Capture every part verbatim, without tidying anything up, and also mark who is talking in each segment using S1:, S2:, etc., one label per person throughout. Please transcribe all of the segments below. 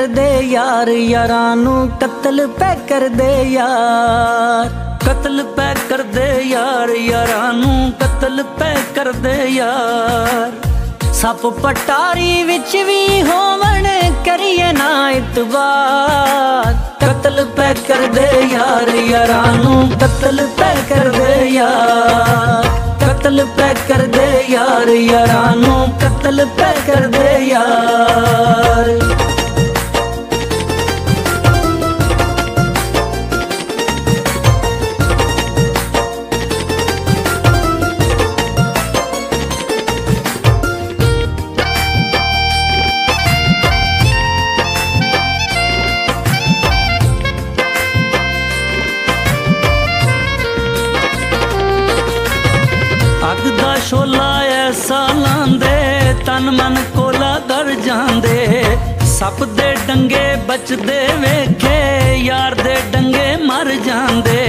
S1: दे यार, यारां नू कत्ल पै कर दे यार।
S2: कत्ल पै कर दे यार, यारां नू कत्ल पै कर दे यार।
S1: सप पटारी विच भी होवन करिए ना इतबार।
S2: कत्ल पै कर दे यार, यारां नू कत्ल पै कर दे यार। कत्ल पै कर दे यार, यारां नू कत्ल पै कर दे यार। अग दा शोला ऐसा लांदे तन मन कोला कर जांदे। सप दे डंगे बचदे वेखे यार दे डंगे मर जांदे।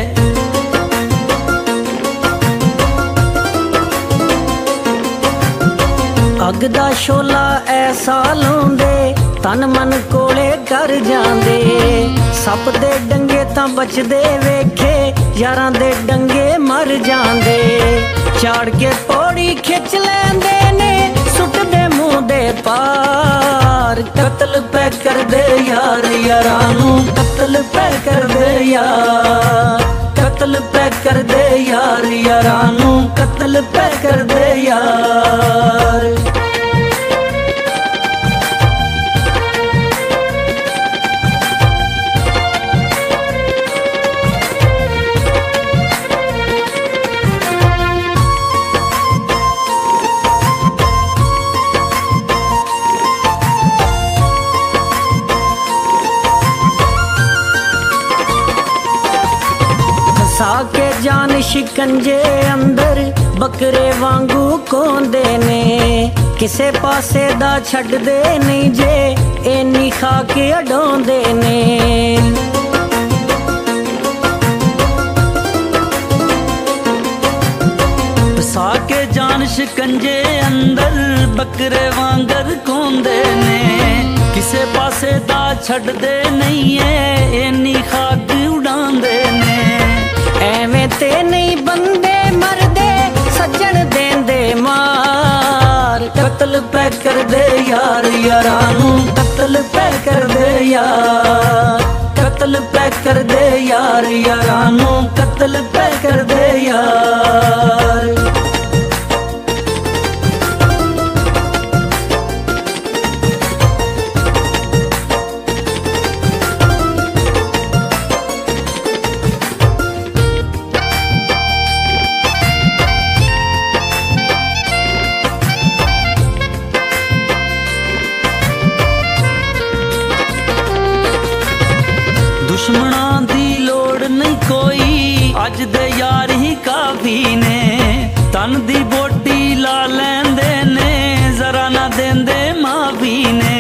S1: अग दा शोला ऐसा लांदे तन मन कोले कर जांदे। सप दे डंगे तां बचदे वेखे यारां दे डंगे मर जांदे। चाड़ के पौड़ी खिच लैंदे ने सुट दे मुंह दे पार।
S2: कत्ल पै कर दे यार, यारां नू कत्ल पै कर दे यार। कत्ल पै कर दे यार, यारां नू कत्ल पै कर दे यार।
S1: साके जान शिकंजे अंदर बकरे वांगू कोंदे ने। किसे पासे दा छड़ दे नहीं जे एनी खा के अडोंदे ने।
S2: साके जान शिकंजे अंदर बकरे वांगर कोंदे ने। किसे पासे दा छड़ दे नहीं है एनी खाक उड़ांदे ने।
S1: एवें ते नहीं बंदे मरदे सज्जन देंदे मार।
S2: कत्ल पै कर दे यार, यारां नू कत्ल पै कर दे यार। कत्ल पै कर दे यार, यारां नू कत्ल पै कर दे यार। दुश्मना दी लोड़ नहीं कोई अज दे यार ही काफी ने। तन दी बोटी ला लैंदे ने जरा ना देंदे माफी ने।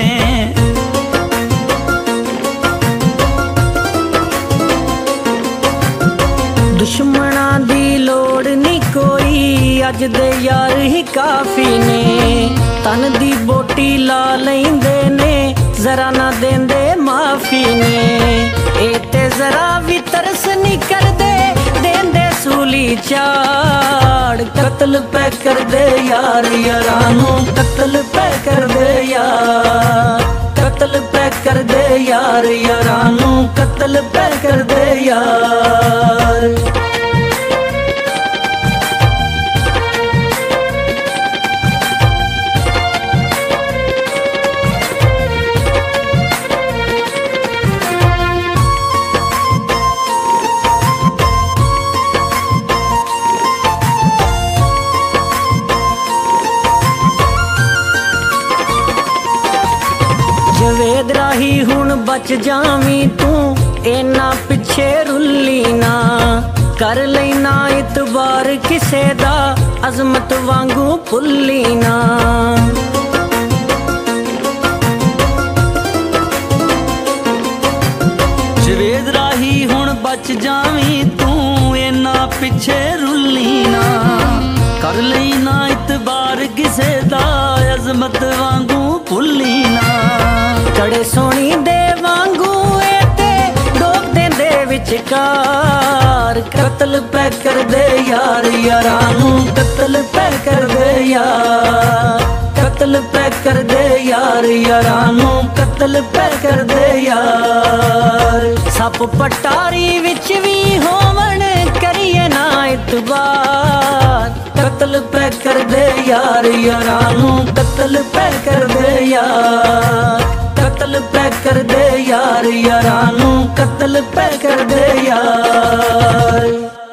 S1: दुश्मना दी लोड़ नहीं कोई अज दे यार ही काफी ने। तन दी बोटी ला लैंदे ने जरा ना देंदे माफी ने। ए ते जरा भी तरस नहीं कर दे देंदे सूली चाड़।
S2: कत्ल पै कर दे यार, यारां नू कत्ल पै कर दे यार। कत्ल पै कर दे यार, यारां नू कत्ल पै कर दे यार।
S1: जवेद राही हुण बच जावी तू इना पिछे रुली ना। कर लेना इतबार किसे दा अजमत वांगू भुल्ली ना।
S2: जवेद राही हुण बच जावी तू इना पिछे रुली ना। कर लेना इतबार किसे दा अजमत वांगू भुल्ली ना।
S1: ਕੜੇ ਸੋਣੀ ਦੇ ਵਾਂਗੂ ਇਹ ਤੇ ਡੋਬ ਦਿੰਦੇ ਵਿਚਕਾਰ।
S2: ਕਤਲ ਪੈ ਕਰਦੇ ਯਾਰ ਯਾਰਾਂ ਨੂੰ ਕਤਲ ਪੈ ਕਰਦੇ ਯਾਰ। ਕਤਲ ਪੈ ਕਰਦੇ ਯਾਰ ਯਾਰਾਂ ਨੂੰ ਕਤਲ ਪੈ ਕਰਦੇ ਯਾਰ।
S1: ਸੱਪ ਪਟਾਰੀ ਵਿੱਚ ਵੀ ਹੋਵਣ ਕਰੀਏ ਨਾ ਇਤਬਾਰ।
S2: ਕਤਲ ਪੈ ਕਰਦੇ ਯਾਰ ਯਾਰਾਂ ਨੂੰ ਕਤਲ ਪੈ ਕਰਦੇ ਯਾਰ। ਕਤਲ ਪੈ ਕਰਦੇ ਯਾਰ ਯਾਰਾਂ ਨੂੰ ਕਤਲ ਪੈ ਕਰਦੇ ਯਾਰ।